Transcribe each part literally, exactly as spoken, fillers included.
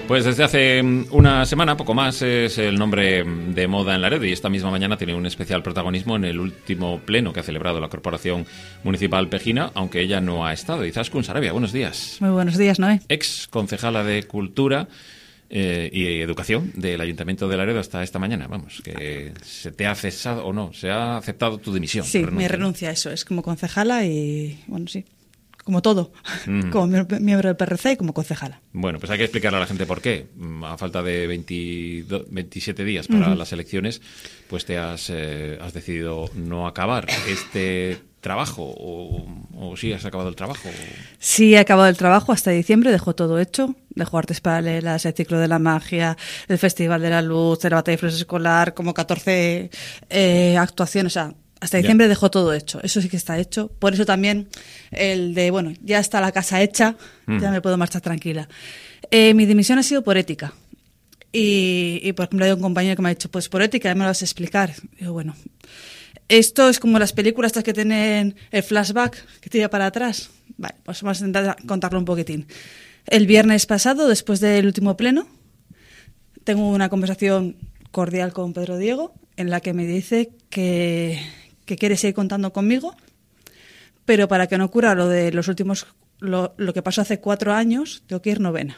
Pues desde hace una semana, poco más, es el nombre de moda en Laredo y esta misma mañana tiene un especial protagonismo en el último pleno que ha celebrado la Corporación Municipal Pejina, aunque ella no ha estado. Izaskun Sarabia, buenos días. Muy buenos días, Noé. Ex concejala de Cultura eh, y Educación del Ayuntamiento de Laredo hasta esta mañana. Vamos, que se te ha cesado o no, se ha aceptado tu dimisión. Sí, renuncia, mi renuncia, ¿no? eso es como concejala y, bueno, sí. Como todo, mm. como miembro del P R C y como concejala. Bueno, pues hay que explicarle a la gente por qué. A falta de veintidós, veintisiete días para uh-huh. las elecciones, pues te has, eh, has decidido no acabar este trabajo o, o sí has acabado el trabajo. Sí, he acabado el trabajo hasta diciembre, dejó todo hecho. Dejó artes paralelas, el ciclo de la magia, el Festival de la Luz, el Batalla de Flores Escolar, como catorce eh, actuaciones, o sea, hasta diciembre ya. Dejó todo hecho, eso sí que está hecho. Por eso también el de, bueno, ya está la casa hecha, mm. ya me puedo marchar tranquila. Eh, mi dimisión ha sido por ética. Y, y, por ejemplo, hay un compañero que me ha dicho, pues por ética, ya me lo vas a explicar. Y digo, bueno, esto es como las películas estas que tienen el flashback, que tira para atrás. Vale, pues vamos a intentar contarlo un poquitín. El viernes pasado, después del último pleno, tengo una conversación cordial con Pedro Diego, en la que me dice que... que quiere seguir contando conmigo, pero para que no ocurra lo de los últimos, lo, lo que pasó hace cuatro años, tengo que ir novena.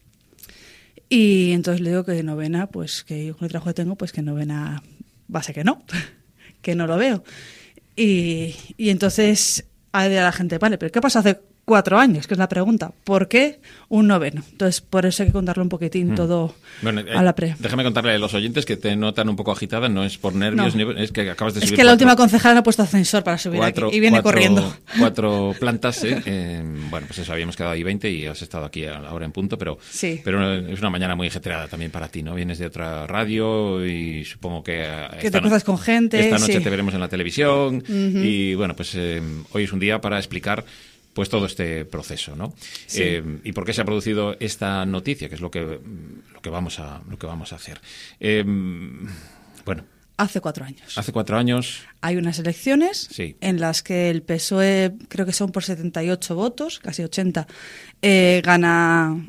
Y entonces le digo que novena, pues que yo con el trabajo que tengo, pues que novena va a ser que no, que no lo veo. Y, y entonces hay de la gente, vale, pero ¿qué pasó hace cuatro años? Que es la pregunta. ¿Por qué un noveno? Entonces, por eso hay que contarlo un poquitín mm. todo bueno, eh, a la pre. Déjame contarle a los oyentes que te notan un poco agitada, no es por nervios, no. ni, es que acabas de subir. Es que la última concejala no ha puesto ascensor para subir cuatro, aquí y viene cuatro, corriendo. Cuatro plantas, ¿eh? eh bueno, pues eso, habíamos quedado ahí veinte y has estado aquí ahora en punto, pero, sí. pero es una mañana muy ajetreada también para ti, ¿no? Vienes de otra radio y supongo que... Que te cruzas no, con gente. Esta noche sí. te veremos en la televisión uh-huh. y bueno, pues eh, hoy es un día para explicar pues todo este proceso, ¿no? Sí. Eh, ¿Y por qué se ha producido esta noticia? Que es lo que lo que vamos a lo que vamos a hacer. Eh, bueno. Hace cuatro años. Hace cuatro años. Hay unas elecciones sí. en las que el P S O E, creo que son por setenta y ocho votos, casi ochenta, eh, gana...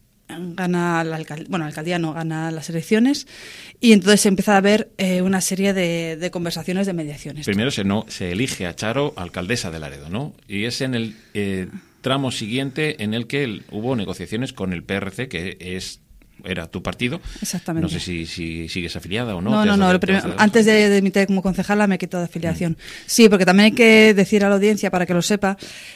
gana la alcaldía, bueno, la alcaldía no, gana las elecciones y entonces se empieza a ver eh, una serie de, de conversaciones, de mediaciones. Primero se, no, se elige a Charo alcaldesa de Laredo, ¿no? Y es en el eh, tramo siguiente en el que el, hubo negociaciones con el P R C, que es era tu partido. Exactamente. No sé si, si sigues afiliada o no. No, no, no. Primero, antes de, de emitir como concejala me he quitado de afiliación. Mm. Sí, porque también hay que decir a la audiencia, para que lo sepa,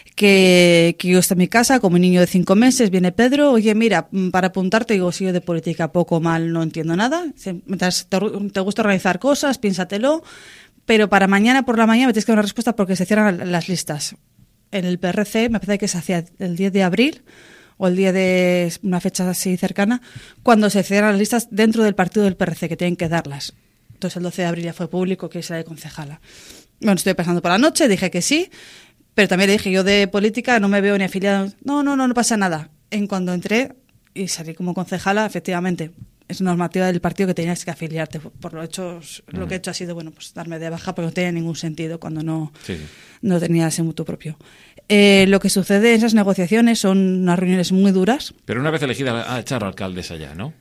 que, que yo estoy en mi casa como un niño de cinco meses, viene Pedro, oye, mira, para apuntarte, digo, si yo de política poco mal no entiendo nada. Mientras te, te gusta organizar cosas, piénsatelo, pero para mañana por la mañana me tienes que dar una respuesta porque se cierran las listas. En el P R C me parece que se hacía el diez de abril, o el día de una fecha así cercana, cuando se cierran las listas dentro del partido del P R C, que tienen que darlas. Entonces el doce de abril ya fue público que es la de concejala. Bueno, estoy pasando por la noche, dije que sí, pero también le dije, yo de política no me veo ni afiliada. No, no, no, no pasa nada. En cuando entré y salí como concejala, efectivamente, es normativa del partido que tenías que afiliarte. Por lo hecho, uh-huh. lo que he hecho ha sido, bueno, pues darme de baja porque no tenía ningún sentido cuando no, sí. no tenía ese mutuo propio. Eh, lo que sucede en esas negociaciones son unas reuniones muy duras. Pero una vez elegida a Charo alcaldesa ya, ¿no?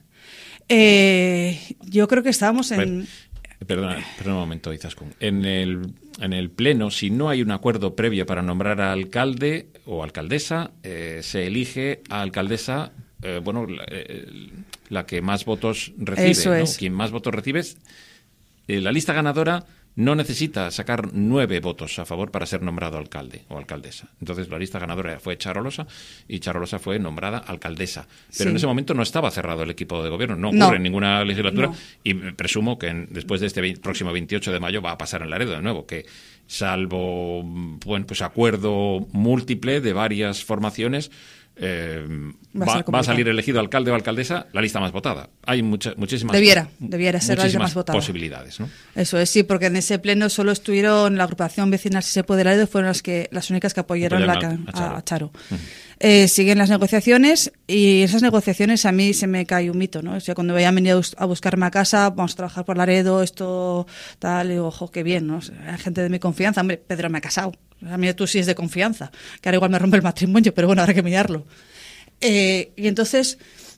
Eh, yo creo que estábamos en... Bueno, perdona, perdona un momento, Izaskun. En el, en el pleno, si no hay un acuerdo previo para nombrar a alcalde o alcaldesa, eh, se elige a alcaldesa, eh, bueno, la, eh, la que más votos recibe. Eso ¿no? es. Quien más votos recibe es eh, la lista ganadora. No necesita sacar nueve votos a favor para ser nombrado alcalde o alcaldesa. Entonces la lista ganadora fue Charo Losa y Charo Losa fue nombrada alcaldesa. Pero sí. en ese momento no estaba cerrado el equipo de gobierno, no ocurre no. en ninguna legislatura no. y presumo que en, después de este veinte, próximo veintiocho de mayo va a pasar en Laredo de nuevo, que salvo bueno, pues acuerdo múltiple de varias formaciones, Eh, va, va, va a salir elegido alcalde o alcaldesa la lista más votada. Hay mucha, muchísimas debiera, debiera ser la lista más votada. Posibilidades, ¿no? Eso es, sí, porque en ese pleno solo estuvieron la agrupación vecinal Si se puede Laredo, fueron las que las únicas que apoyaron la, a, a Charo. A Charo. Uh-huh. eh, siguen las negociaciones y esas negociaciones a mí se me cae un mito, ¿no? O sea, cuando vayan a venir a buscarme a casa, vamos a trabajar por Laredo, esto tal, y digo, ojo, qué bien, ¿no? O sea, hay gente de mi confianza, hombre, Pedro me ha casado. A mí tú sí es de confianza, que ahora igual me rompe el matrimonio, pero bueno, habrá que mirarlo. Eh, y entonces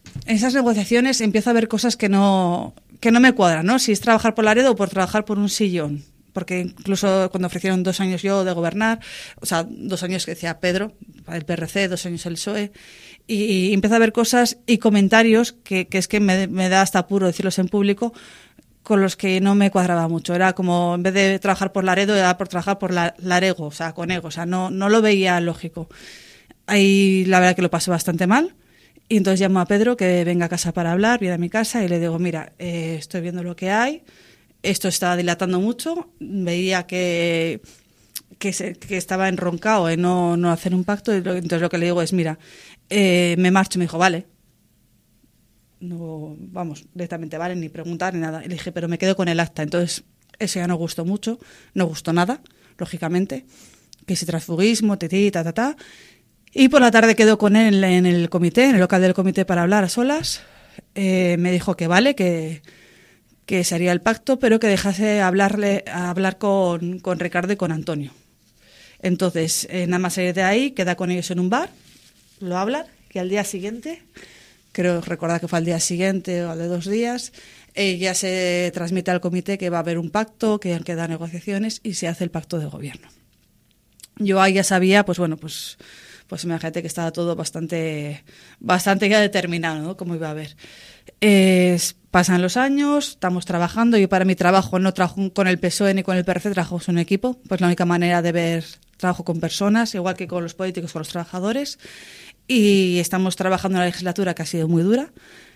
en esas negociaciones empiezo a ver cosas que no, que no me cuadran, ¿no? Si es trabajar por Laredo o por trabajar por un sillón. Porque incluso cuando ofrecieron dos años yo de gobernar, o sea, dos años que decía Pedro, el P R C, dos años el P S O E, y, y empiezo a ver cosas y comentarios que, que es que me, me da hasta apuro decirlos en público, con los que no me cuadraba mucho. Era como, en vez de trabajar por Laredo, era por trabajar por la, Larego, o sea, con ego, o sea, no, no lo veía lógico. Ahí la verdad que lo pasé bastante mal, y entonces llamo a Pedro que venga a casa para hablar, viene a mi casa y le digo, mira, eh, estoy viendo lo que hay, esto estaba dilatando mucho, veía que, que, se, que estaba enroncado en no, no hacer un pacto, y lo, entonces lo que le digo es, mira, eh, me marcho. Me dijo, vale. No, vamos, directamente, vale, ni preguntar ni nada. Y le dije, pero me quedo con el acta. Entonces, eso ya no gustó mucho, no gustó nada, lógicamente, que si transfugismo, tití, ta, ta, ta. Y por la tarde quedó con él en el comité, en el local del comité para hablar a solas. Eh, me dijo que vale, que... que se haría el pacto, pero que dejase hablarle, a hablar con, con Ricardo y con Antonio. Entonces, eh, nada más salir de ahí, queda con ellos en un bar, lo hablan, que al día siguiente, creo recordar que fue al día siguiente o al de dos días, eh, ya se transmite al comité que va a haber un pacto, que quedan negociaciones y se hace el pacto de gobierno. Yo ahí ya sabía, pues bueno, pues... pues imagínate que estaba todo bastante bastante ya determinado, ¿no? Cómo iba a haber. Eh, pasan los años, estamos trabajando. Yo para mi trabajo no trabajo con el P S O E ni con el P R C, trabajo en un equipo. Pues la única manera de ver, trabajo con personas, igual que con los políticos, con los trabajadores. Y estamos trabajando en la legislatura que ha sido muy dura.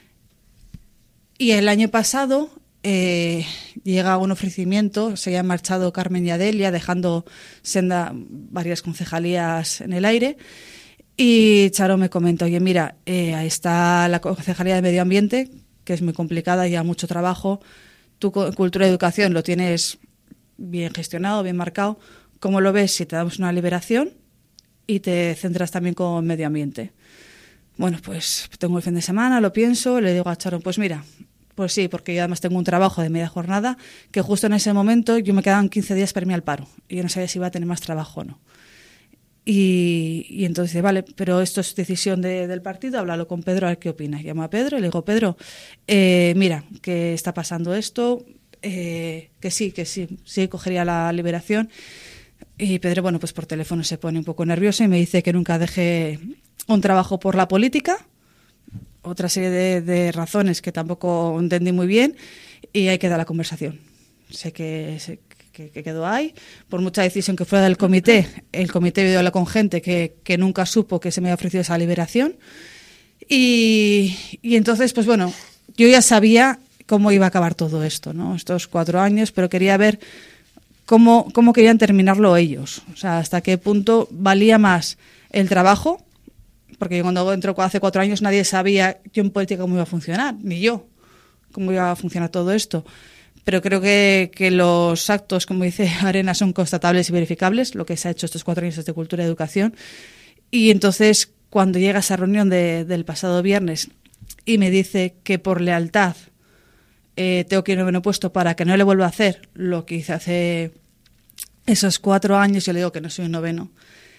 Y el año pasado eh, llega un ofrecimiento, se han marchado Carmen y Adelia, dejando senda varias concejalías en el aire. Y Charo me comentó, oye, mira, eh, ahí está la Concejalía de Medio Ambiente, que es muy complicada, lleva mucho trabajo. Tu cultura y educación lo tienes bien gestionado, bien marcado. ¿Cómo lo ves si te damos una liberación y te centras también con medio ambiente? Bueno, pues tengo el fin de semana, lo pienso, le digo a Charo, pues mira, pues sí, porque yo además tengo un trabajo de media jornada, que justo en ese momento yo me quedaban quince días para irme al paro y yo no sabía si iba a tener más trabajo o no. Y, y entonces dice, vale, pero esto es decisión de, del partido, háblalo con Pedro a ver qué opina. Llamo a Pedro y le digo, Pedro, eh, mira, que está pasando esto, eh, que sí, que sí, sí cogería la liberación. Y Pedro, bueno, pues por teléfono se pone un poco nervioso y me dice que nunca deje un trabajo por la política, otra serie de, de razones que tampoco entendí muy bien, y ahí queda la conversación. Sé que... Sé, Que, que quedó ahí, por mucha decisión que fuera del comité, el comité vio hablar con gente que, que nunca supo que se me había ofrecido esa liberación y, y entonces, pues bueno, yo ya sabía cómo iba a acabar todo esto, ¿no? Estos cuatro años, pero quería ver cómo, cómo querían terminarlo ellos, o sea, hasta qué punto valía más el trabajo, porque yo cuando entró hace cuatro años nadie sabía yo en política cómo iba a funcionar, ni yo, cómo iba a funcionar todo esto. Pero creo que, que los actos, como dice Arenas, son constatables y verificables, lo que se ha hecho estos cuatro años desde Cultura y Educación. Y entonces, cuando llega a esa reunión de, del pasado viernes y me dice que por lealtad eh, tengo que ir noveno puesto para que no le vuelva a hacer lo que hice hace esos cuatro años, yo le digo que no soy un noveno.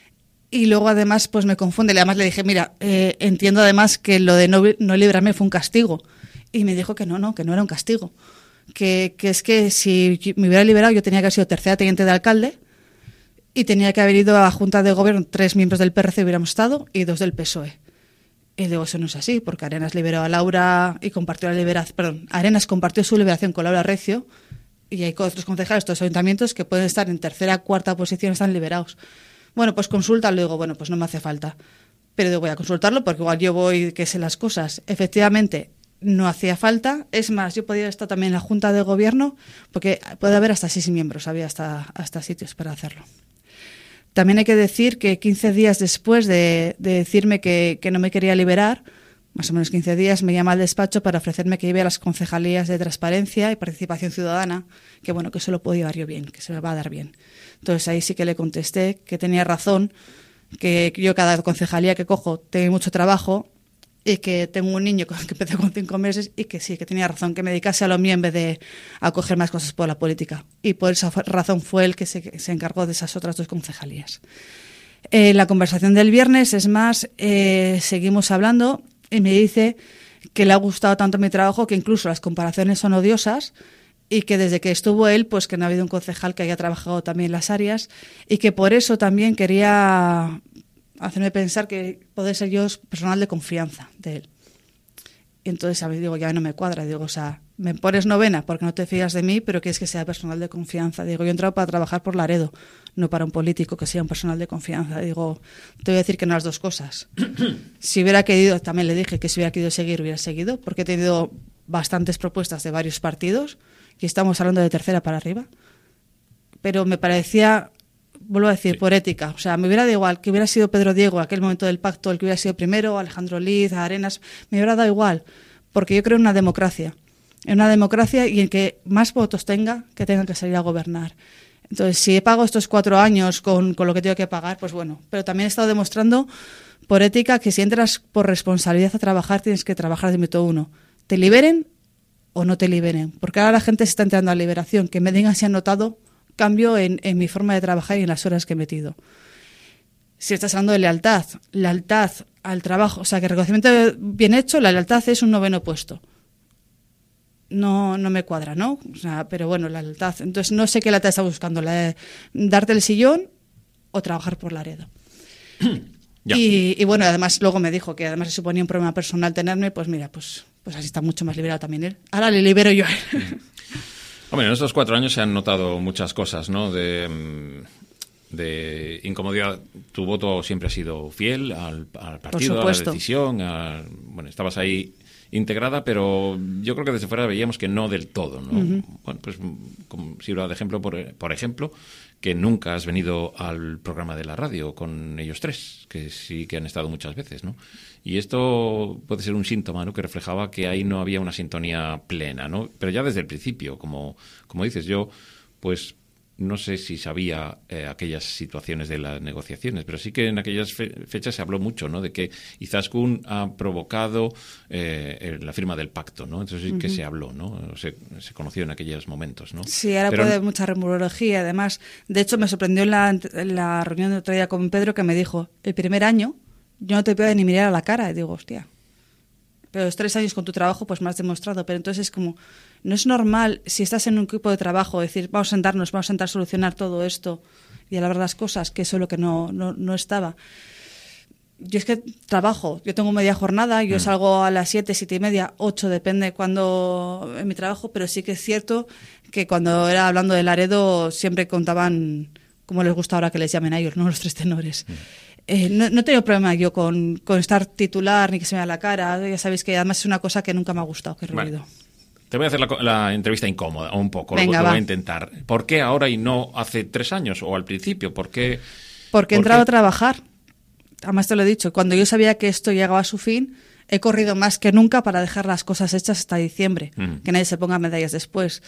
Y luego, además, pues me confunde. Además le dije, mira, eh, entiendo además que lo de no, no librarme fue un castigo. Y me dijo que no, no, que no era un castigo. Que, que es que si me hubiera liberado yo tenía que haber sido tercera teniente de alcalde y tenía que haber ido a la Junta de Gobierno, tres miembros del P R C hubiéramos estado y dos del P S O E. Y digo, eso no es así, porque Arenas liberó a Laura y compartió la liberación, perdón, Arenas compartió su liberación con Laura Recio y hay otros concejales de estos ayuntamientos que pueden estar en tercera, cuarta posición, están liberados. Bueno, pues consulta, le digo, bueno, pues no me hace falta. Pero digo, voy a consultarlo porque igual yo voy que sé las cosas. Efectivamente, no hacía falta. Es más, yo podía estar también en la Junta de Gobierno, porque puede haber hasta seis miembros, había hasta, hasta sitios para hacerlo. También hay que decir que quince días después de, de decirme que, que no me quería liberar, más o menos quince días, me llama al despacho para ofrecerme que lleve a las concejalías de Transparencia y Participación Ciudadana, que bueno, que eso lo puedo llevar yo bien, que se me va a dar bien. Entonces ahí sí que le contesté que tenía razón, que yo cada concejalía que cojo tengo mucho trabajo, y que tengo un niño que empezó con cinco meses y que sí, que tenía razón, que me dedicase a lo mío en vez de a coger más cosas por la política. Y por esa razón fue él que se, que se encargó de esas otras dos concejalías. Eh, la conversación del viernes, es más, eh, seguimos hablando y me dice que le ha gustado tanto mi trabajo que incluso las comparaciones son odiosas, y que desde que estuvo él, pues que no ha habido un concejal que haya trabajado también en las áreas, y que por eso también quería hacerme pensar que poder ser yo personal de confianza de él. Y entonces a mí digo, ya no me cuadra, digo, o sea, me pones novena porque no te fías de mí, pero quieres que sea personal de confianza. Digo, yo he entrado para trabajar por Laredo, no para un político que sea un personal de confianza. Digo, te voy a decir que no las dos cosas. Si hubiera querido, también le dije que si hubiera querido seguir, hubiera seguido, porque he tenido bastantes propuestas de varios partidos, y estamos hablando de tercera para arriba. Pero me parecía, vuelvo a decir, sí, por ética. O sea, me hubiera dado igual que hubiera sido Pedro Diego, aquel momento del pacto, el que hubiera sido primero, Alejandro Liz, Arenas, me hubiera dado igual, porque yo creo en una democracia. En una democracia y en que más votos tenga, que tengan que salir a gobernar. Entonces, si he pagado estos cuatro años con, con lo que tengo que pagar, pues bueno. Pero también he estado demostrando por ética que si entras por responsabilidad a trabajar, tienes que trabajar de método uno. Te liberen o no te liberen. Porque ahora la gente se está entrando a la liberación. Que me digan si han notado cambio en, en mi forma de trabajar y en las horas que he metido. Si estás hablando de lealtad, lealtad al trabajo, o sea, que reconocimiento bien hecho, la lealtad es un noveno puesto. No, no me cuadra, ¿no? O sea, pero bueno, la lealtad. Entonces, no sé qué lealtad está buscando, la de darte el sillón o trabajar por Laredo. y, y bueno, además luego me dijo que además se suponía un problema personal tenerme, pues mira, pues, pues así está mucho más liberado también él. Ahora le libero yo a él. Hombre, en estos cuatro años se han notado muchas cosas, ¿no? De, de incomodidad. Tu voto siempre ha sido fiel al, al partido, a la decisión. A, bueno, estabas ahí integrada, pero yo creo que desde fuera veíamos que no del todo, ¿no? Uh-huh. Bueno, pues como sirva de ejemplo, por, por ejemplo, que nunca has venido al programa de la radio con ellos tres, que sí que han estado muchas veces, ¿no? Y esto puede ser un síntoma, ¿no?, que reflejaba que ahí no había una sintonía plena, ¿no? Pero ya desde el principio, como, como dices, yo, pues no sé si sabía eh, aquellas situaciones de las negociaciones, pero sí que en aquellas fe- fechas se habló mucho, ¿no?, de que Izaskun ha provocado eh, la firma del pacto, ¿no? Entonces sí que uh-huh. se habló, ¿no? Se, se conoció en aquellos momentos, ¿no? Sí, ahora pero... puede haber mucha rumorología. Además, de hecho, me sorprendió en la, en la reunión de otro día con Pedro que me dijo, el primer año yo no te puedo ni mirar a la cara. Y digo, hostia, pero los tres años con tu trabajo pues me has demostrado. Pero entonces es como, no es normal si estás en un equipo de trabajo decir, vamos a sentarnos, vamos a intentar solucionar todo esto y hablar las cosas, que eso es lo que no, no, no estaba. Yo es que trabajo, yo tengo media jornada, yo mm. salgo a las siete, siete y media, ocho, depende cuando en mi trabajo, pero sí que es cierto que cuando era hablando de Laredo siempre contaban, como les gusta ahora que les llamen a ellos, ¿no?, los tres tenores. Mm. Eh, no, no he tenido problema yo con, con estar titular ni que se me vea la cara. Ya sabéis que además es una cosa que nunca me ha gustado, que he ruido. Vale. Te voy a hacer la, la entrevista incómoda, un poco. Venga, lo, lo va. voy a intentar. ¿Por qué ahora y no hace tres años o al principio? ¿Por qué? Porque he entrado a trabajar. Además te lo he dicho. Cuando yo sabía que esto llegaba a su fin, he corrido más que nunca para dejar las cosas hechas hasta diciembre. Mm. Que nadie se ponga medallas después.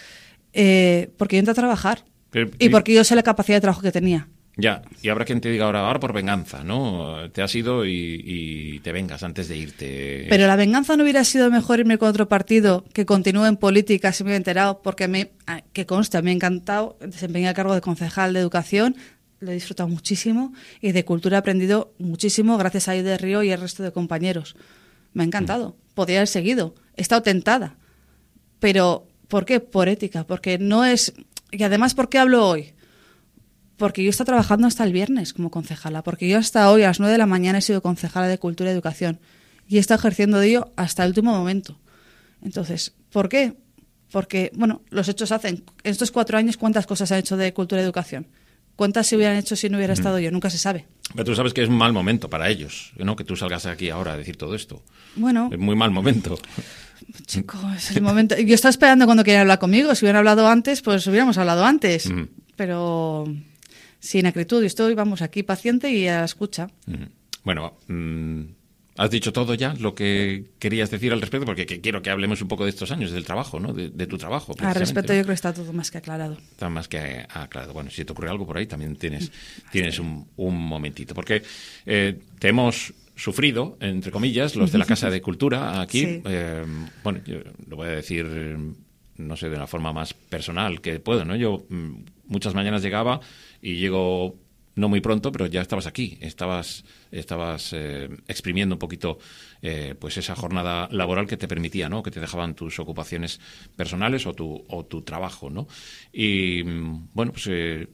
Eh, porque yo entré a trabajar. Pero, y porque yo sé la capacidad de trabajo que tenía. Ya, y habrá quien te diga ahora, ahora por venganza, ¿no? Te has ido y, y te vengas antes de irte. Pero la venganza no hubiera sido mejor irme con otro partido que continúe en política, si me he enterado, porque me, que conste, me ha encantado, desempeñé el cargo de concejal de educación, lo he disfrutado muchísimo, y de cultura he aprendido muchísimo gracias a Aide Río y el resto de compañeros. Me ha encantado, mm. podría haber seguido, he estado tentada, pero ¿por qué? Por ética, porque no es... Y además, ¿por qué hablo hoy? Porque yo he estado trabajando hasta el viernes como concejala, porque yo hasta hoy a las nueve de la mañana he sido concejala de Cultura y Educación y he estado ejerciendo de ello hasta el último momento. Entonces, ¿por qué? Porque, bueno, los hechos hacen. En estos cuatro años, ¿cuántas cosas se han hecho de Cultura y Educación? ¿Cuántas se hubieran hecho si no hubiera estado mm. yo? Nunca se sabe. Pero tú sabes que es un mal momento para ellos, ¿no? Que tú salgas aquí ahora a decir todo esto. Bueno. Es muy mal momento. Chico, es el momento. Yo estaba esperando cuando querían hablar conmigo. Si hubieran hablado antes, pues hubiéramos hablado antes. Mm. Pero... sin acritud, y estoy, vamos, aquí paciente y a la escucha. Bueno, mmm, has dicho todo ya lo que querías decir al respecto, porque que quiero que hablemos un poco de estos años, del trabajo, ¿no? De, de tu trabajo. Al respecto, ¿no? Yo creo que está todo más que aclarado. Está más que aclarado. Bueno, si te ocurre algo por ahí, también tienes, tienes un, un momentito. Porque eh, te hemos sufrido, entre comillas, los de la Casa de Cultura aquí. Sí. Eh, bueno, yo lo voy a decir, no sé, de la forma más personal que puedo, ¿no? Yo muchas mañanas llegaba y llego no muy pronto, pero ya estabas aquí, estabas estabas eh, exprimiendo un poquito eh, pues esa jornada laboral que te permitía, ¿no? Que te dejaban tus ocupaciones personales o tu o tu trabajo, ¿no? Y bueno, pues eh,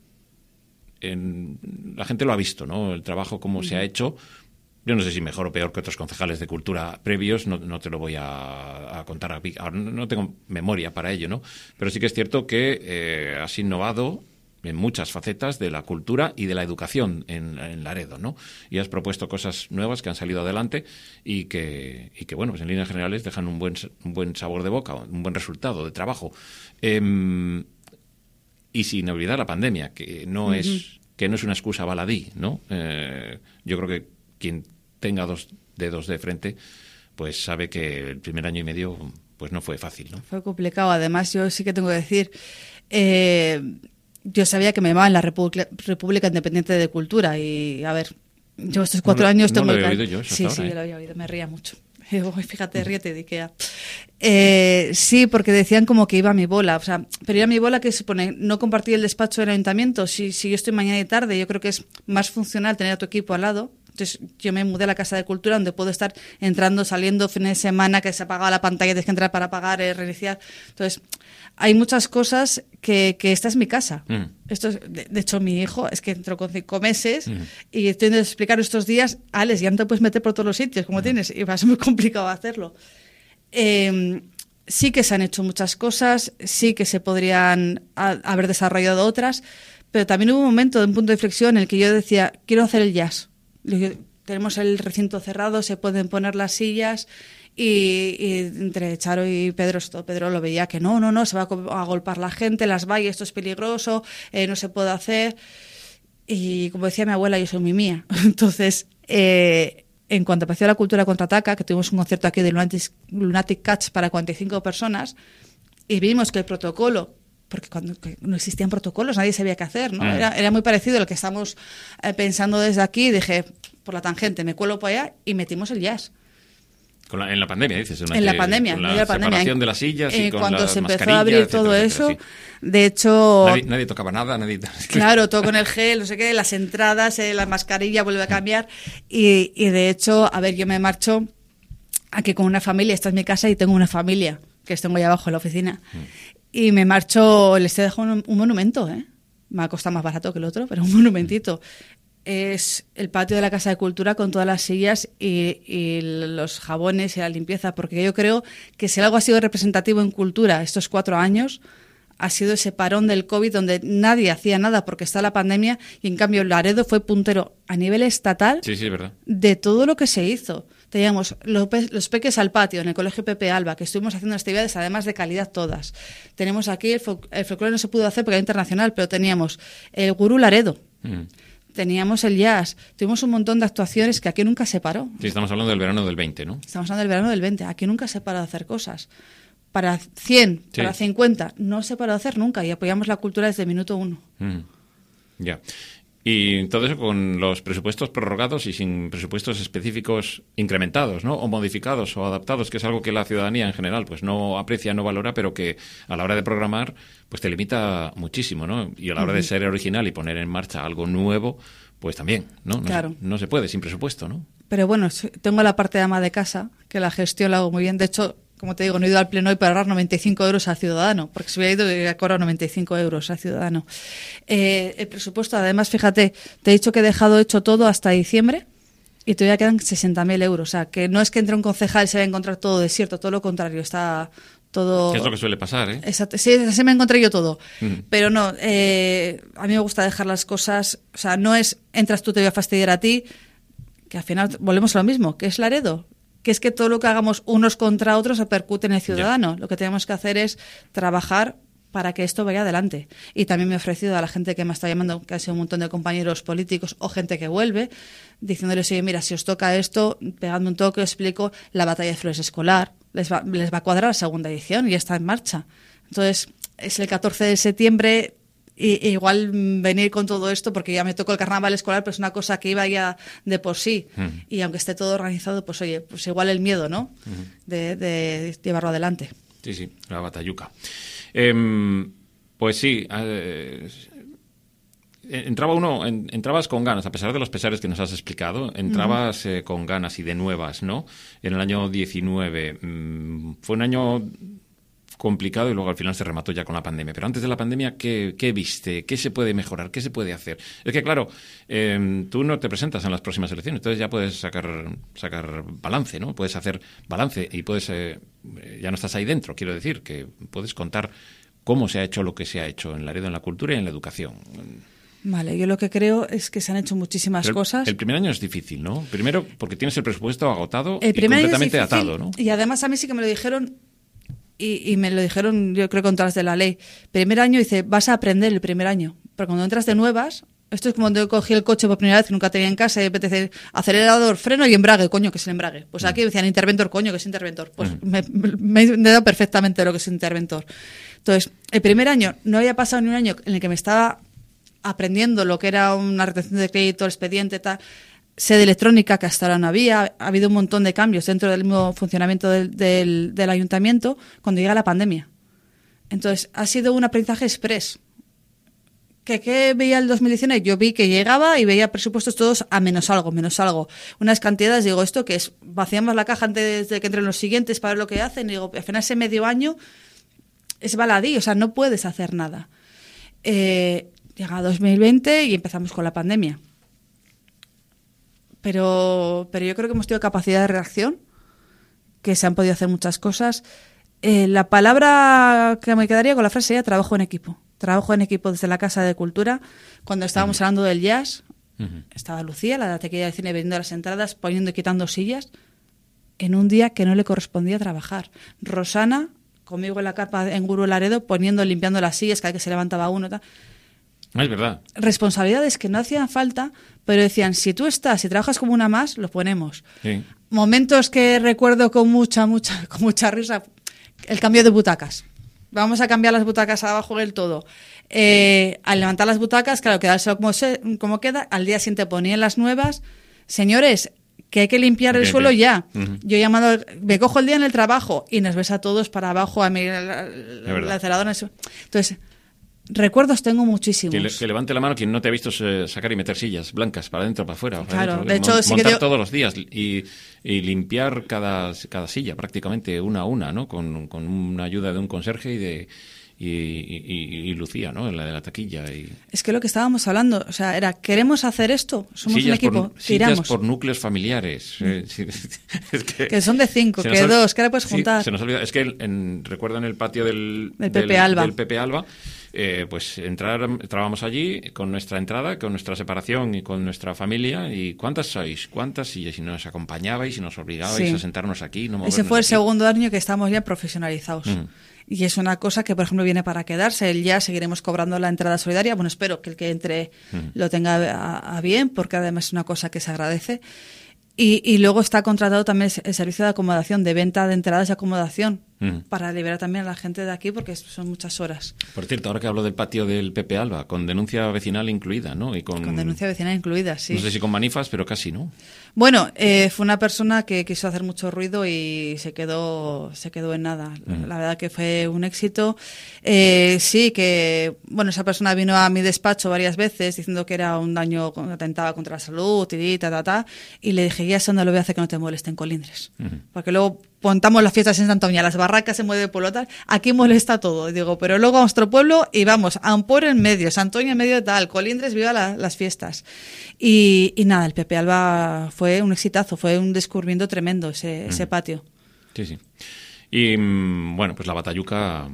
en, la gente lo ha visto, ¿no? El trabajo cómo se ha hecho. Yo no sé si mejor o peor que otros concejales de cultura previos, no, no te lo voy a, a contar aquí. Ahora no tengo memoria para ello, ¿no? Pero sí que es cierto que eh, has innovado en muchas facetas de la cultura y de la educación en, en Laredo, ¿no? Y has propuesto cosas nuevas que han salido adelante y que, y que bueno, pues en líneas generales dejan un buen, un buen sabor de boca, un buen resultado de trabajo. Eh, y sin olvidar la pandemia, que no uh-huh. es que no es una excusa baladí, ¿no? Eh, yo creo que quien tenga dos dedos de frente, pues sabe que el primer año y medio pues no fue fácil, ¿no? Fue complicado. Además, yo sí que tengo que decir... Eh, Yo sabía que me llamaba en la República, República Independiente de Cultura y, a ver, yo estos cuatro no, años... No tengo lo había oído yo, eso Sí, hasta sí, ahora, yo ¿eh? lo había oído, me ría mucho. Digo, fíjate, ríete de Ikea. Eh, sí, porque decían como que iba a mi bola, o sea, pero iba a mi bola que supone no compartir el despacho del ayuntamiento. Si, si yo estoy mañana y tarde, yo creo que es más funcional tener a tu equipo al lado. Entonces yo me mudé a la Casa de Cultura, donde puedo estar entrando, saliendo, fines de semana, que se apagaba la pantalla, tienes que entrar para apagar, eh, reiniciar. Entonces, hay muchas cosas que, que esta es mi casa. Mm. Esto es, de, de hecho, mi hijo es que entró con cinco meses mm. y estoy teniendo que explicar estos días, Alex, ya no te puedes meter por todos los sitios como mm. tienes, y va a ser muy complicado hacerlo. Eh, sí que se han hecho muchas cosas, sí que se podrían a, haber desarrollado otras, pero también hubo un momento, un punto de inflexión en el que yo decía, quiero hacer el jazz. Tenemos el recinto cerrado, se pueden poner las sillas y, y entre Charo y Pedro, esto, Pedro lo veía que no, no, no, se va a, a golpar la gente, las vallas, esto es peligroso, eh, no se puede hacer. Y como decía mi abuela, yo soy muy mía. Entonces, eh, en cuanto apareció la cultura contraataca, que tuvimos un concierto aquí de Lunatic, Lunatic Cats para cuarenta y cinco personas, y vimos que el protocolo, porque cuando no existían protocolos, nadie sabía qué hacer, ¿no? Mm. Era, era muy parecido a lo que estamos eh, pensando desde aquí, y dije, por la tangente, me cuelo para allá y metimos el jazz. Con la, en la pandemia, dices. En la pandemia. Con la, la pandemia. separación de las sillas y eh, con cuando las se empezó mascarillas, a abrir etcétera, todo etcétera, eso, sí. De hecho... Nadie, nadie tocaba nada, nadie... Claro, todo con el gel, no sé qué, las entradas, eh, la mascarilla vuelve a cambiar. Y, y de hecho, a ver, yo me marcho aquí con una familia, esta es mi casa y tengo una familia, que tengo ahí abajo en la oficina. Mm. Y me marcho, les he dejado un, un monumento, ¿eh? Me ha costado más barato que el otro, pero un monumentito. Es el patio de la Casa de Cultura con todas las sillas y, y los jabones y la limpieza, porque yo creo que si algo ha sido representativo en cultura estos cuatro años, ha sido ese parón del COVID donde nadie hacía nada porque está la pandemia y en cambio Laredo fue puntero a nivel estatal sí, sí, verdad. De todo lo que se hizo. Teníamos los, pe- los peques al patio en el Colegio Pepe Alba, que estuvimos haciendo actividades además de calidad todas. Tenemos aquí, el, fol- el folclore no se pudo hacer porque era internacional, pero teníamos el Gurú Laredo. Mm. Teníamos el jazz, tuvimos un montón de actuaciones que aquí nunca se paró. Sí, estamos hablando del verano del veinte, ¿no? Estamos hablando del verano del veinte, aquí nunca se paró de hacer cosas. Para cien, sí. Para cincuenta, no se paró de hacer nunca y apoyamos la cultura desde el minuto uno. Mm. Ya. Y todo eso con los presupuestos prorrogados y sin presupuestos específicos incrementados, ¿no? O modificados o adaptados, que es algo que la ciudadanía en general pues no aprecia, no valora, pero que a la hora de programar pues te limita muchísimo, ¿no? Y a la hora uh-huh. de ser original y poner en marcha algo nuevo, pues también, ¿no? No, claro. se, no se puede sin presupuesto, ¿no? Pero bueno, tengo la parte de ama de casa, que la gestión la hago muy bien. De hecho, como te digo, no he ido al pleno hoy para ahorrar noventa y cinco euros al ciudadano, porque si hubiera ido, hubiera cobrado noventa y cinco euros al ciudadano. Eh, el presupuesto, además, fíjate, te he dicho que he dejado hecho todo hasta diciembre y todavía quedan sesenta mil euros. O sea, que no es que entre un concejal y se va a encontrar todo desierto, todo lo contrario, está todo... ¿Qué es lo que suele pasar, eh? Exacto. Sí, así me encontré yo todo. Mm. Pero no, eh, a mí me gusta dejar las cosas... O sea, no es entras tú, te voy a fastidiar a ti, que al final volvemos a lo mismo, que es Laredo. Que es que todo lo que hagamos unos contra otros repercute en el ciudadano. Yeah. Lo que tenemos que hacer es trabajar para que esto vaya adelante. Y también me he ofrecido a la gente que me está llamando, que ha sido un montón de compañeros políticos o gente que vuelve, diciéndoles, oye, mira, si os toca esto, pegadme un toque, os explico la batalla de Flores Escolar. Les va, les va a cuadrar la segunda edición y ya está en marcha. Entonces, es el catorce de septiembre... Y, igual venir con todo esto, porque ya me tocó el carnaval escolar, pero es una cosa que iba ya de por sí. Uh-huh. Y aunque esté todo organizado, pues oye, pues igual el miedo, ¿no? Uh-huh. De, de llevarlo adelante. Sí, sí, la batalluca. Eh, pues sí, eh, entraba uno, en, entrabas con ganas, a pesar de los pesares que nos has explicado, entrabas uh-huh. eh, con ganas y de nuevas, ¿no? En el año diecinueve. Mmm, fue un año complicado y luego al final se remató ya con la pandemia. Pero antes de la pandemia, ¿qué, qué viste? ¿Qué se puede mejorar? ¿Qué se puede hacer? Es que, claro, eh, tú no te presentas en las próximas elecciones, entonces ya puedes sacar sacar balance, ¿no? Puedes hacer balance y puedes eh, ya no estás ahí dentro, quiero decir, que puedes contar cómo se ha hecho lo que se ha hecho en Laredo, en la cultura y en la educación. Vale, yo lo que creo es que se han hecho muchísimas el, cosas. El primer año es difícil, ¿no? Primero porque tienes el presupuesto agotado el y completamente atado, ¿no? Y además a mí sí que me lo dijeron... Y, y me lo dijeron, yo creo, contra las de la ley. Primer año, dice, vas a aprender el primer año. Pero cuando entras de nuevas, esto es como cuando yo cogí el coche por primera vez que nunca tenía en casa y me apetece acelerador, freno y embrague, coño, que es el embrague. Pues aquí decían interventor, coño, que es interventor. Pues mm. me, me he dado perfectamente lo que es interventor. Entonces, el primer año, no había pasado ni un año en el que me estaba aprendiendo lo que era una retención de crédito, el expediente, tal... Sede electrónica, que hasta ahora no había. Ha habido un montón de cambios dentro del mismo funcionamiento del, del, del ayuntamiento cuando llega la pandemia. Entonces, ha sido un aprendizaje express. ¿Qué, qué veía el dos mil diecinueve? Yo vi que llegaba y veía presupuestos todos a menos algo, menos algo. Unas cantidades, digo, ¿esto qué es? Vaciamos la caja antes de que entren los siguientes para ver lo que hacen. Y digo, al final ese medio año es baladí, o sea, no puedes hacer nada. Eh, llega dos mil veinte y empezamos con la pandemia. Pero, pero yo creo que hemos tenido capacidad de reacción, que se han podido hacer muchas cosas. Eh, la palabra que me quedaría con la frase sería trabajo en equipo. Trabajo en equipo desde la Casa de Cultura. Cuando estábamos uh-huh. hablando del jazz, uh-huh. estaba Lucía, la taquilla de cine, vendiendo las entradas, poniendo y quitando sillas, en un día que no le correspondía trabajar. Rosana, conmigo en la carpa en Gurú Laredo, poniendo, limpiando las sillas, cada vez que se levantaba uno, tal. Es verdad. Responsabilidades que no hacían falta, pero decían, si tú estás, si trabajas como una más, lo ponemos. Sí. Momentos que recuerdo con mucha, mucha, con mucha risa, el cambio de butacas. Vamos a cambiar las butacas abajo del todo. Eh, al levantar las butacas, claro, quedárselo como, se, como queda, al día siguiente ponían las nuevas. Señores, que hay que limpiar el bien, suelo bien. ya. Uh-huh. Yo he llamado, me cojo el día en el trabajo y nos ves a todos para abajo, a mí, la, la aceleradora. Entonces... Recuerdos tengo muchísimos. Que, le, que levante la mano quien no te ha visto sacar y meter sillas blancas para adentro, para afuera. Para claro, adentro. de hecho, Mon, sí montar que yo... todos los días y, y limpiar cada, cada silla prácticamente una a una, ¿no? Con, con una ayuda de un conserje y de y, y, y Lucía, ¿no? La de la taquilla. Y... Es que lo que estábamos hablando, o sea, era, ¿queremos hacer esto? Somos sillas un equipo, por, tiramos. Sillas por núcleos familiares. Mm. Eh, es que, que son de cinco, que olvida, dos, que ahora puedes juntar. Sí, se nos olvida. Es que en, recuerdo en el patio del, del Pepe Alba. Del Pepe Alba Eh, pues entrar, entrábamos allí con nuestra entrada, con nuestra separación y con nuestra familia. ¿Y cuántas sois? ¿Cuántas? Y si nos acompañabais y nos obligabais sí. a sentarnos aquí, no movernos. Ese fue el aquí. segundo año que estamos ya profesionalizados. Mm. Y es una cosa que, por ejemplo, viene para quedarse. El ya seguiremos cobrando la entrada solidaria. Bueno, espero que el que entre mm. lo tenga a, a bien, porque además es una cosa que se agradece. Y, y luego está contratado también el servicio de acomodación, de venta de entradas y acomodación, uh-huh. para liberar también a la gente de aquí, porque son muchas horas. Por cierto, ahora que hablo del patio del Pepe Alba, con denuncia vecinal incluida, ¿no? Y con, con denuncia vecinal incluida, sí. No sé si con manifas, pero casi, ¿no? Bueno, eh, fue una persona que quiso hacer mucho ruido y se quedó se quedó en nada. Uh-huh. La verdad que fue un éxito. Eh, sí, que, bueno, esa persona vino a mi despacho varias veces diciendo que era un daño que atentaba contra la salud, y ta, ta, ta, y le dije, ya eso no lo voy a hacer que no te molesten, Colindres. Uh-huh. Porque luego montamos las fiestas en Santoña, las barracas se mueve por lo tal, aquí molesta todo. Y digo, pero luego a nuestro pueblo y vamos, a un pueblo en medio, Santoña en medio de tal, Colindres, viva la, las fiestas. Y, y nada, el Pepe Alba fue un exitazo, fue un descubrimiento tremendo ese, uh-huh. ese patio. Sí, sí. Y bueno, pues la Batalluca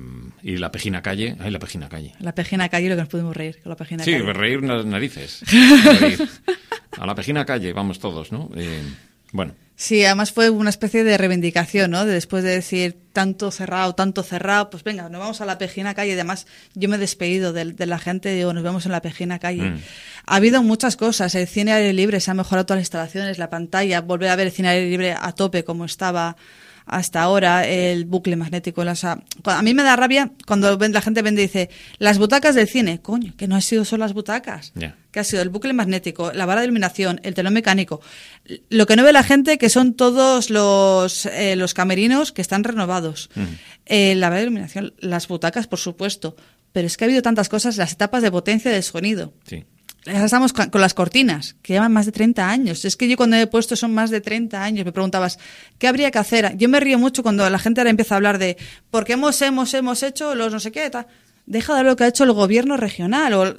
y la Pejina Calle. Ay, la Pejina Calle. La Pejina Calle, lo que nos pudimos reír con la Pejina sí, Calle. Sí, reír unas narices. Reír. A la Pejina Calle, vamos todos, ¿no? Eh, bueno. Sí, además fue una especie de reivindicación, ¿no? De después de decir tanto cerrado, tanto cerrado, pues venga, nos vamos a la Pejina Calle. Además, yo me he despedido de, de la gente, digo, nos vemos en la Pejina Calle. Mm. Ha habido muchas cosas, el cine aire libre, se han mejorado todas las instalaciones, la pantalla, volver a ver el cine aire libre a tope como estaba hasta ahora, el bucle magnético. O sea, a mí me da rabia cuando la gente vende y dice, las butacas del cine. Coño, que no han sido solo las butacas. Yeah. Que ha sido el bucle magnético, la vara de iluminación, el telón mecánico. Lo que no ve la gente, que son todos los, eh, los camerinos que están renovados. Mm. Eh, la vara de iluminación, las butacas, por supuesto. Pero es que ha habido tantas cosas, las etapas de potencia del sonido. Sí. Ya estamos con las cortinas, que llevan más de treinta años. Es que yo cuando he puesto son más de treinta años. Me preguntabas, ¿qué habría que hacer? Yo me río mucho cuando la gente ahora empieza a hablar de ¿por qué hemos, hemos, hemos hecho los no sé qué? Tal. Deja de lo que ha hecho el gobierno regional o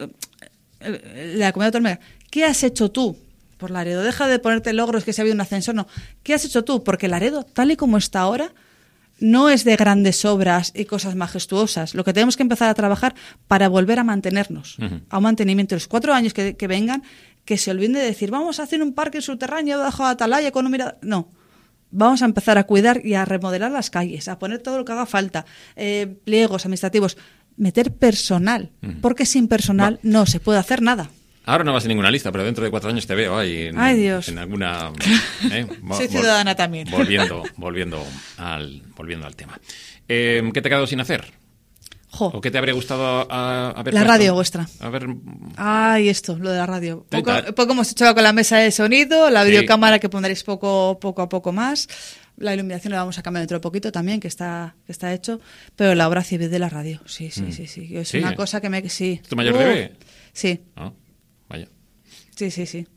la comunidad autónoma. ¿Qué has hecho tú por Laredo? Deja de ponerte logros que se ha habido un ascensor. No. ¿Qué has hecho tú? Porque Laredo, tal y como está ahora, no es de grandes obras y cosas majestuosas. Lo que tenemos que empezar a trabajar para volver a mantenernos, uh-huh. a un mantenimiento. Los cuatro años que, que vengan, que se olviden de decir, vamos a hacer un parque subterráneo debajo de Atalaya con un mirada. No. Vamos a empezar a cuidar y a remodelar las calles, a poner todo lo que haga falta, eh, pliegos administrativos, meter personal, uh-huh. porque sin personal Va. no se puede hacer nada. Ahora no vas en ninguna lista, pero dentro de cuatro años te veo ahí en, Ay, Dios. en alguna... ¿eh? Soy ciudadana también. Volviendo, volviendo, al, volviendo al tema. Eh, ¿Qué te ha quedado sin hacer? Jo. ¿O qué te habría gustado a, a ver? La radio vuestra. A ver... Ay, esto, lo de la radio. Poco, poco hemos hecho con la mesa de sonido, la videocámara sí. que pondréis poco, poco a poco más. La iluminación la vamos a cambiar dentro de poquito también, que está que está hecho. Pero la obra civil de la radio, sí, sí, mm. sí. sí. Es ¿Sí? una cosa que me... Sí. ¿Es tu mayor uh, debe? Sí. Ah, vaya. Sí, sí, sí.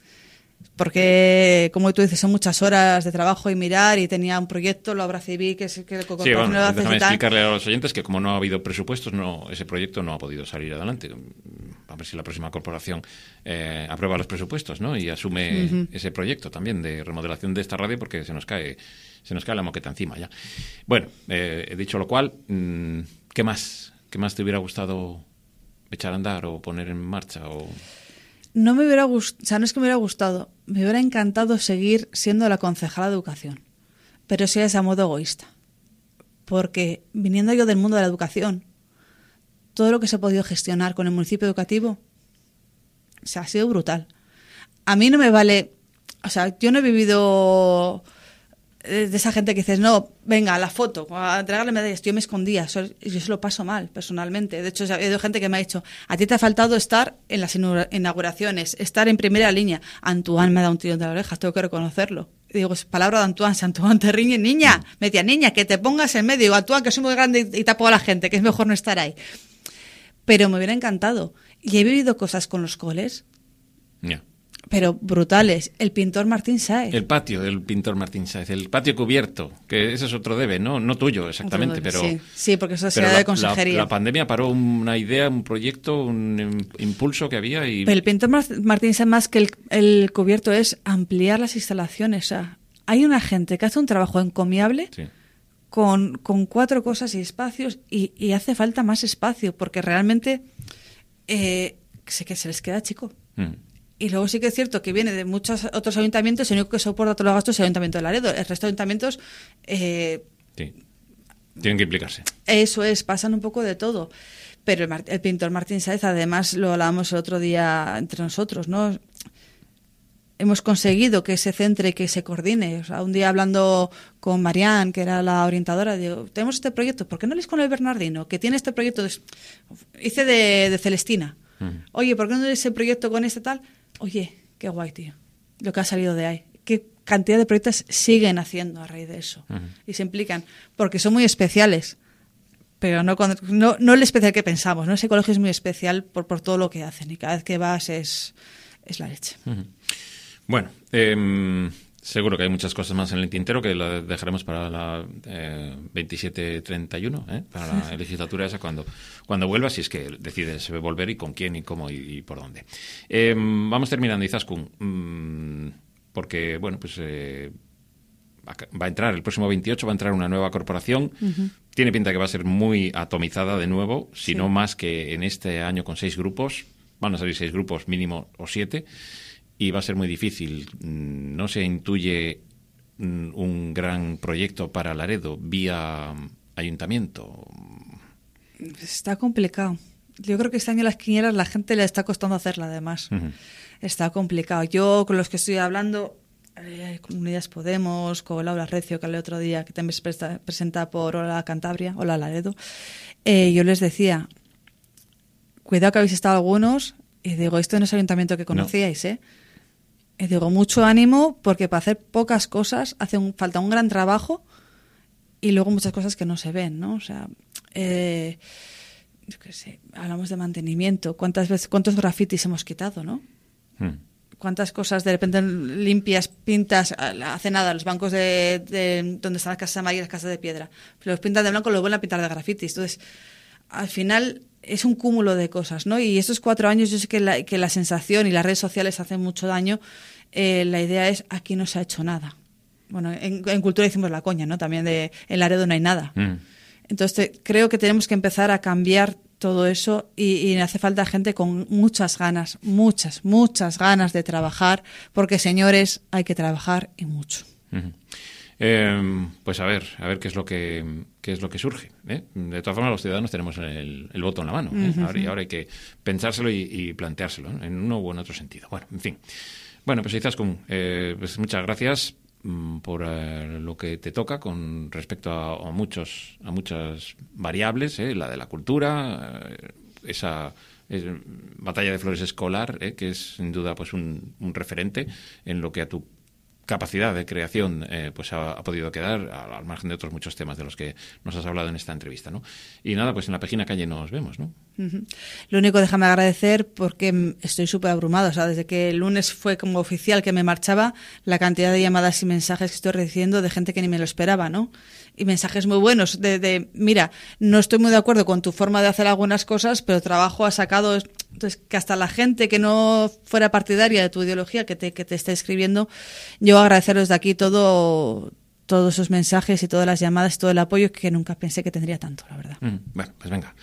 Porque, como tú dices, son muchas horas de trabajo y mirar, y tenía un proyecto, la obra civil, que es que el sí, bueno, déjame explicarle a los oyentes que como no ha habido presupuestos, no ese proyecto no ha podido salir adelante. A ver si la próxima corporación eh, aprueba los presupuestos, ¿no? Y asume uh-huh. ese proyecto también de remodelación de esta radio, porque se nos cae se nos cae la moqueta encima ya. Bueno, eh, he dicho lo cual, ¿qué más? ¿Qué más te hubiera gustado echar a andar o poner en marcha? O... No me hubiera gustado, o sea, no es que me hubiera gustado, me hubiera encantado seguir siendo la concejala de educación, pero sí es a modo egoísta, porque viniendo yo del mundo de la educación, todo lo que se ha podido gestionar con el municipio educativo, o sea, ha sido brutal. A mí no me vale, o sea, yo no he vivido de esa gente que dices, no, venga, la foto, a entregarle medallas. Yo me escondía, yo se lo paso mal, personalmente. De hecho, he habido gente que me ha dicho, a ti te ha faltado estar en las inauguraciones, estar en primera línea. Antoine me ha dado un tirón de la oreja, tengo que reconocerlo. Y digo, palabra de Antoine, si Antoine te riñe, niña, me decía, niña, que te pongas en medio. Digo, Antoine, que soy muy grande y tapo a la gente, que es mejor no estar ahí. Pero me hubiera encantado. Y he vivido cosas con los coles. Ya. Yeah. Pero brutales. El pintor Martín Sáez. El patio del pintor Martín Sáez, el patio cubierto, que ese es otro debe, no no tuyo exactamente, debe, pero... Sí, sí, porque eso será de consejería. La, la pandemia paró una idea, un proyecto, un impulso que había y... Pero el pintor Martín Sáez, más que el, el cubierto, es ampliar las instalaciones. O sea, hay una gente que hace un trabajo encomiable sí. con, con cuatro cosas y espacios y, y hace falta más espacio, porque realmente eh, sé que se les queda chico. Mm. Y luego sí que es cierto que viene de muchos otros ayuntamientos, el único que soporta todos los gastos es el Ayuntamiento de Laredo. El resto de ayuntamientos... Eh, sí. Tienen que implicarse. Eso es, pasan un poco de todo. Pero el, el pintor Martín Sáez, además, lo hablábamos el otro día entre nosotros, ¿no? Hemos conseguido que se centre, que se coordine. O sea, un día hablando con Marianne, que era la orientadora, digo, tenemos este proyecto, ¿por qué no lees con el Bernardino? Que tiene este proyecto, de, hice de, de Celestina. Uh-huh. Oye, ¿por qué no lees ese proyecto con este tal? Oye, qué guay, tío, lo que ha salido de ahí. Qué cantidad de proyectos siguen haciendo a raíz de eso. Uh-huh. Y se implican, porque son muy especiales, pero no, cuando, no, no el especial que pensamos, ¿no? Ese colegio es muy especial por, por todo lo que hacen y cada vez que vas es, es la leche. Uh-huh. Bueno, eh, seguro que hay muchas cosas más en el tintero que la dejaremos para la eh, veintisiete treinta y uno, ¿eh? Para la legislatura esa cuando, cuando vuelva, si es que decides volver y con quién y cómo y, y por dónde. Eh, vamos terminando, Izaskun, mmm, porque, bueno, pues eh, va a entrar, el próximo veintiocho va a entrar una nueva corporación. Uh-huh. Tiene pinta que va a ser muy atomizada de nuevo, si sí. no más que en este año con seis grupos. Van a salir seis grupos mínimo o siete. Y va a ser muy difícil. No se intuye un gran proyecto para Laredo vía ayuntamiento. Está complicado. Yo creo que este año las quinielas la gente le está costando hacerla, además. Uh-huh. Está complicado. Yo, con los que estoy hablando, eh, con Unidas Podemos, con Laura Recio, que el otro día, que también se presta, presenta por Hola Cantabria, Hola Laredo, eh, yo les decía, cuidado que habéis estado algunos, y digo, esto no es el ayuntamiento que conocíais, no. ¿eh? Y digo, mucho ánimo, porque para hacer pocas cosas hace un, falta un gran trabajo y luego muchas cosas que no se ven, ¿no? O sea, eh, yo qué sé, hablamos de mantenimiento. ¿Cuántas veces, cuántos grafitis hemos quitado, no? Hmm. ¿Cuántas cosas de repente limpias, pintas? Hace nada, los bancos de, de donde están las casas amarillas y las casas de piedra. Los pintan de blanco y los vuelven a pintar de grafitis. Entonces, al final es un cúmulo de cosas, ¿no? Y estos cuatro años yo sé que la, que la sensación y las redes sociales hacen mucho daño. Eh, la idea es, aquí no se ha hecho nada. Bueno, en, en cultura decimos la coña, ¿no? También de en Laredo no hay nada. Mm. Entonces te, creo que tenemos que empezar a cambiar todo eso y, y hace falta gente con muchas ganas, muchas, muchas ganas de trabajar, porque señores, hay que trabajar y mucho. Uh-huh. Eh, pues a ver, a ver qué es lo que qué es lo que surge, ¿eh? De todas formas, los ciudadanos tenemos el, el voto en la mano, ¿eh? Uh-huh. ahora, y ahora hay que pensárselo y, y planteárselo, ¿no? En uno u en otro sentido. Bueno, en fin. Bueno, pues Izaskun, eh, pues muchas gracias mm, por eh, lo que te toca con respecto a, a muchos a muchas variables, ¿eh? La de la cultura, eh, esa eh, batalla de flores escolar, ¿eh? Que es sin duda pues un, un referente en lo que a tu capacidad de creación eh, pues ha, ha podido quedar al, al margen de otros muchos temas de los que nos has hablado en esta entrevista, ¿no? Y nada, pues en la Pejina Calle nos vemos, ¿no? Uh-huh. Lo único, déjame agradecer porque estoy súper abrumada, o sea, desde que el lunes fue como oficial que me marchaba, la cantidad de llamadas y mensajes que estoy recibiendo de gente que ni me lo esperaba, ¿no? Y mensajes muy buenos de, de mira, no estoy muy de acuerdo con tu forma de hacer algunas cosas, pero trabajo ha sacado, entonces que hasta la gente que no fuera partidaria de tu ideología que te, que te esté escribiendo, yo agradecerles de aquí todo todos esos mensajes y todas las llamadas y todo el apoyo que nunca pensé que tendría tanto, la verdad. Mm, bueno, pues venga.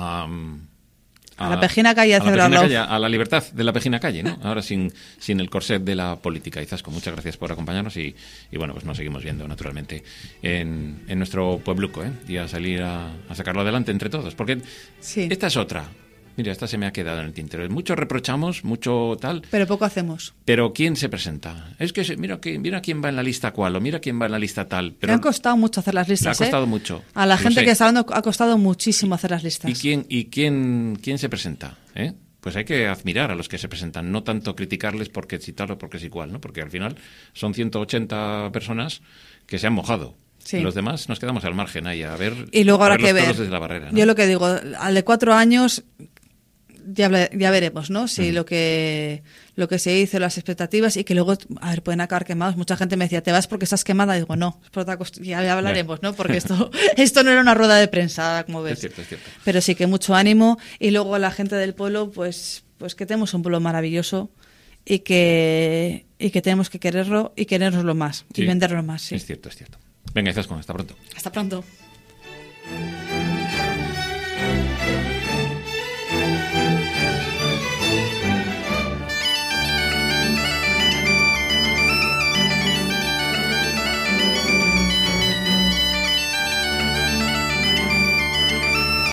Um, a, a la Pejina Calle, a, a, la Pejina Calle a la libertad de la Pejina Calle, ¿no? Ahora sin, sin el corset de la política. Izaskun, muchas gracias por acompañarnos y, y bueno, pues nos seguimos viendo naturalmente en, en nuestro puebluco, ¿eh? Y a salir a, a sacarlo adelante entre todos, porque sí. Esta es otra. Mira, esta se me ha quedado en el tintero. Mucho reprochamos, mucho tal. Pero poco hacemos. Pero ¿quién se presenta? Es que mira, que, mira quién va en la lista cual o mira quién va en la lista tal. Pero me ha costado mucho hacer las listas. Me ha costado ¿eh? mucho. A la gente sé. que está hablando ha costado muchísimo hacer las listas. ¿Y quién, y quién, quién se presenta? ¿Eh? Pues hay que admirar a los que se presentan, no tanto criticarles porque si tal o porque es igual, ¿no? Porque al final son ciento ochenta personas que se han mojado. Sí. Los demás nos quedamos al margen ahí a ver, y luego ahora a ver que los ver. desde la barrera, ¿no? Yo lo que digo, al de cuatro años ya, ya veremos, ¿no? Si uh-huh. lo que lo que se hizo, las expectativas y que luego, a ver, pueden acabar quemados. Mucha gente me decía, ¿te vas porque estás quemada? Y digo, no, es por otra cosa. Ya hablaremos, yeah. ¿no? Porque esto esto no era una rueda de prensa, como ves. Es cierto, es cierto. Pero sí que mucho ánimo y luego a la gente del pueblo, pues pues que tenemos un pueblo maravilloso y que y que tenemos que quererlo y querernoslo más sí. y venderlo más. Sí. Es cierto, es cierto. Venga, Izaskun, hasta pronto. Hasta pronto.